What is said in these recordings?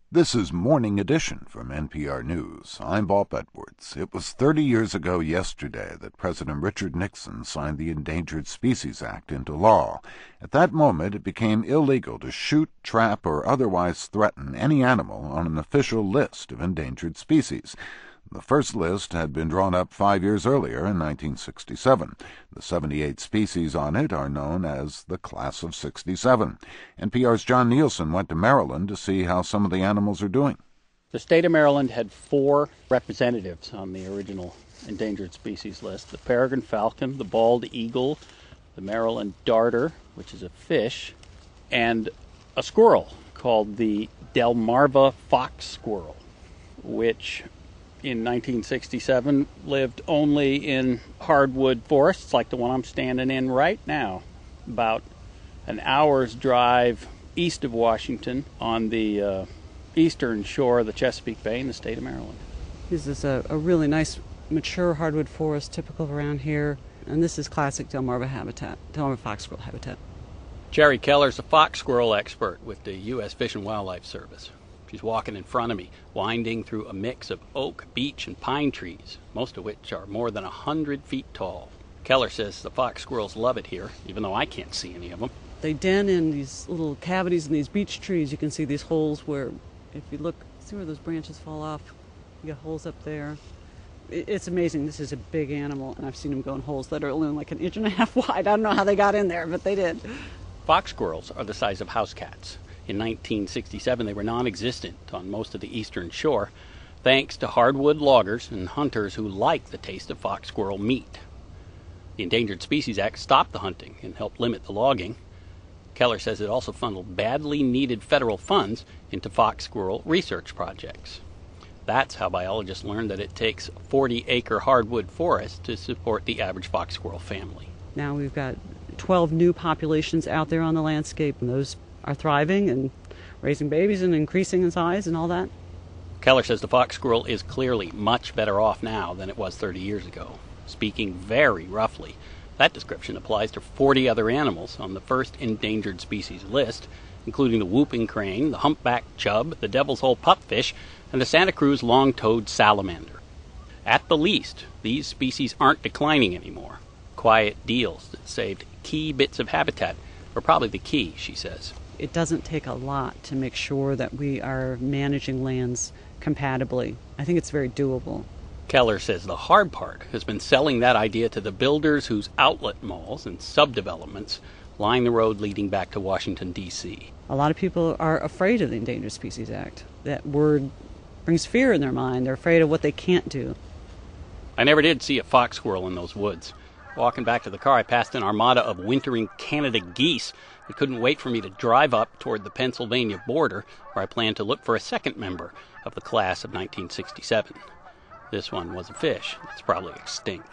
This is Morning Edition from NPR News. I'm Bob Edwards. It was 30 years ago yesterday that President Richard Nixon signed the Endangered Species Act into law. At that moment, it became illegal to shoot, trap, or otherwise threaten any animal on an official list of endangered species. The first list had been drawn up 5 years earlier in 1967. The 78 species on it are known as the Class of 67. NPR's John Nielsen went to Maryland to see how some of the animals are doing. The state of Maryland had 4 representatives on the original endangered species list: the peregrine falcon, the bald eagle, the Maryland darter, which is a fish, and a squirrel called the Delmarva fox squirrel, which in 1967 lived only in hardwood forests like the one I'm standing in right now, about an hour's drive east of Washington on the eastern shore of the Chesapeake Bay in the state of Maryland. This is a really nice mature hardwood forest typical of around here, and this is classic Delmarva habitat, Delmarva fox squirrel habitat. Jerry Keller's a fox squirrel expert with the U.S. Fish and Wildlife Service. She's walking in front of me, winding through a mix of oak, beech, and pine trees, most of which are more than 100 feet tall. Keller says the fox squirrels love it here, even though I can't see any of them. They den in these little cavities in these beech trees. You can see these holes where, if you look, see where those branches fall off? You got holes up there. It's amazing. This is a big animal, and I've seen them go in holes that are only like 1.5 inches wide. I don't know how they got in there, but they did. Fox squirrels are the size of house cats. In 1967, they were non-existent on most of the eastern shore, thanks to hardwood loggers and hunters who like the taste of fox squirrel meat. The Endangered Species Act stopped the hunting and helped limit the logging. Keller says it also funneled badly needed federal funds into fox squirrel research projects. That's how biologists learned that it takes a 40-acre hardwood forest to support the average fox squirrel family. Now we've got 12 new populations out there on the landscape, and those are thriving and raising babies and increasing in size and all that. Keller says the fox squirrel is clearly much better off now than it was 30 years ago. Speaking very roughly, that description applies to 40 other animals on the first endangered species list, including the whooping crane, the humpback chub, the devil's hole pupfish, and the Santa Cruz long-toed salamander. At the least, these species aren't declining anymore. Quiet deals that saved key bits of habitat are probably the key, she says. It doesn't take a lot to make sure that we are managing lands compatibly. I think it's very doable. Keller says the hard part has been selling that idea to the builders whose outlet malls and subdevelopments line the road leading back to Washington, D.C. A lot of people are afraid of the Endangered Species Act. That word brings fear in their mind. They're afraid of what they can't do. I never did see a fox squirrel in those woods. Walking back to the car, I passed an armada of wintering Canada geese that couldn't wait for me to drive up toward the Pennsylvania border, where I planned to look for a second member of the class of 1967. This one was a fish that's probably extinct.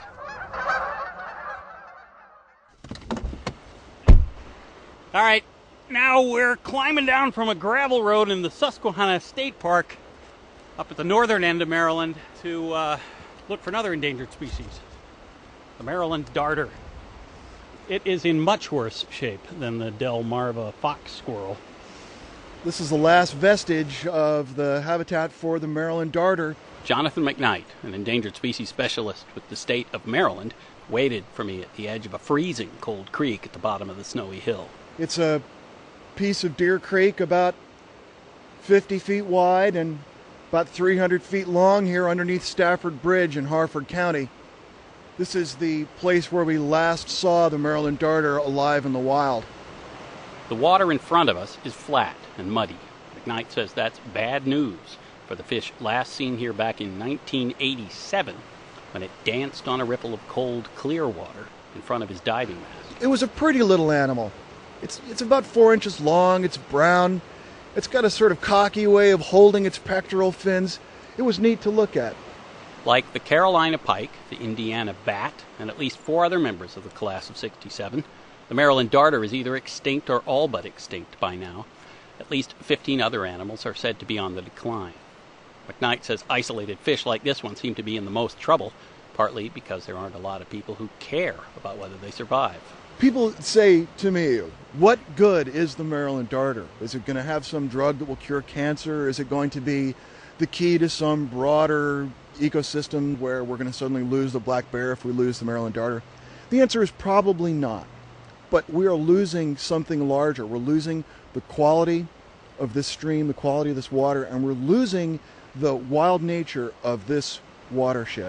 All right, now we're climbing down from a gravel road in the Susquehanna State Park up at the northern end of Maryland to look for another endangered species, the Maryland darter. It is in much worse shape than the Delmarva fox squirrel. This is the last vestige of the habitat for the Maryland darter. Jonathan McKnight, an endangered species specialist with the state of Maryland, waited for me at the edge of a freezing cold creek at the bottom of the snowy hill. It's a piece of Deer Creek about 50 feet wide and about 300 feet long here underneath Stafford Bridge in Harford County. This is the place where we last saw the Maryland darter alive in the wild. The water in front of us is flat and muddy. McKnight says that's bad news for the fish last seen here back in 1987 when it danced on a ripple of cold, clear water in front of his diving mask. It was a pretty little animal. It's about 4 inches long. It's brown. It's got a sort of cocky way of holding its pectoral fins. It was neat to look at. Like the Carolina pike, the Indiana bat, and at least 4 other members of the class of 67, the Maryland darter is either extinct or all but extinct by now. At least 15 other animals are said to be on the decline. McKnight says isolated fish like this one seem to be in the most trouble, partly because there aren't a lot of people who care about whether they survive. People say to me, what good is the Maryland darter? Is it going to have some drug that will cure cancer? Is it going to be the key to some broader ecosystem where we're going to suddenly lose the black bear if we lose the Maryland darter? The answer is probably not. But we are losing something larger. We're losing the quality of this stream, the quality of this water, and we're losing the wild nature of this watershed.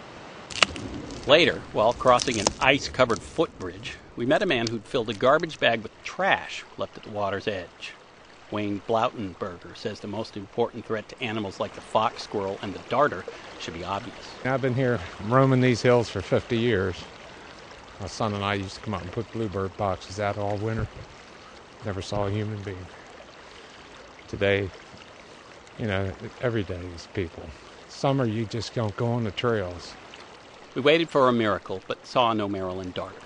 Later, while crossing an ice-covered footbridge, we met a man who'd filled a garbage bag with trash left at the water's edge. Wayne Blautenberger says the most important threat to animals like the fox, squirrel, and the darter should be obvious. I've been here roaming these hills for 50 years. My son and I used to come out and put bluebird boxes out all winter. Never saw a human being. Today, every day is people. Summer, you just don't go on the trails. We waited for a miracle, but saw no Maryland darters.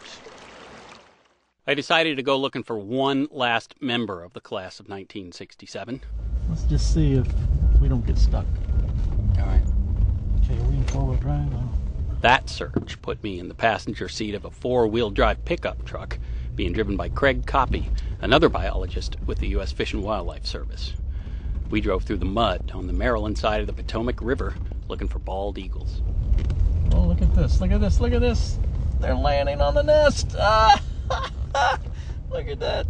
I decided to go looking for one last member of the class of 1967. Let's just see if we don't get stuck. All right. Okay, are we in four-wheel drive? Oh. That search put me in the passenger seat of a four-wheel drive pickup truck being driven by Craig Coppy, another biologist with the U.S. Fish and Wildlife Service. We drove through the mud on the Maryland side of the Potomac River looking for bald eagles. Oh, look at this, look at this, look at this. They're landing on the nest. Ah! Look at that.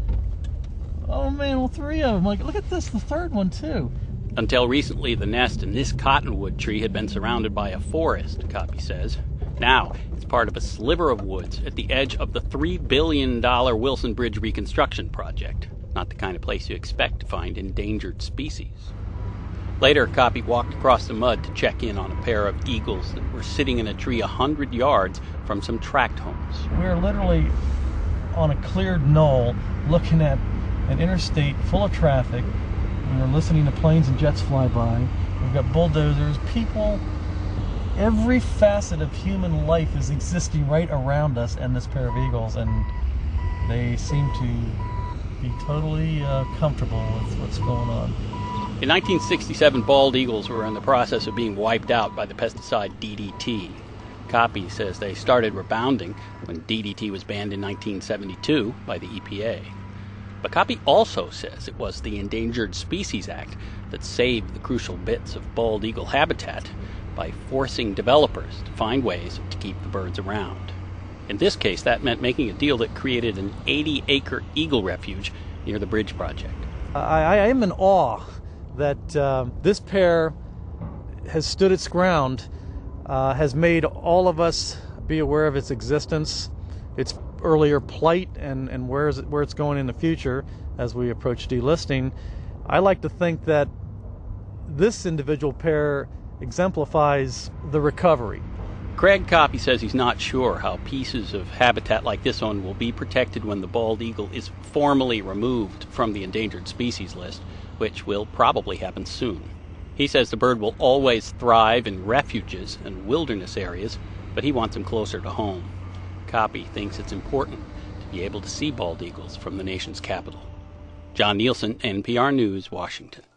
Oh man, well, three of them. Look at this, the third one too. Until recently, the nest in this cottonwood tree had been surrounded by a forest, Coppy says. Now, it's part of a sliver of woods at the edge of the $3 billion Wilson Bridge reconstruction project. Not the kind of place you expect to find endangered species. Later, Coppy walked across the mud to check in on a pair of eagles that were sitting in a tree 100 yards from some tract homes. We're literally on a cleared knoll looking at an interstate full of traffic. And we're listening to planes and jets fly by. We've got bulldozers, people. Every facet of human life is existing right around us and this pair of eagles, and they seem to be totally comfortable with what's going on. In 1967, bald eagles were in the process of being wiped out by the pesticide DDT. Coppy says they started rebounding when DDT was banned in 1972 by the EPA. But Coppy also says it was the Endangered Species Act that saved the crucial bits of bald eagle habitat by forcing developers to find ways to keep the birds around. In this case, that meant making a deal that created an 80-acre eagle refuge near the bridge project. I am in awe that this pair has stood its ground, has made all of us be aware of its existence, its earlier plight, and where it's going in the future as we approach delisting. I like to think that this individual pair exemplifies the recovery. Craig Coppy says he's not sure how pieces of habitat like this one will be protected when the bald eagle is formally removed from the endangered species list, which will probably happen soon. He says the bird will always thrive in refuges and wilderness areas, but he wants them closer to home. Coppy thinks it's important to be able to see bald eagles from the nation's capital. John Nielsen, NPR News, Washington.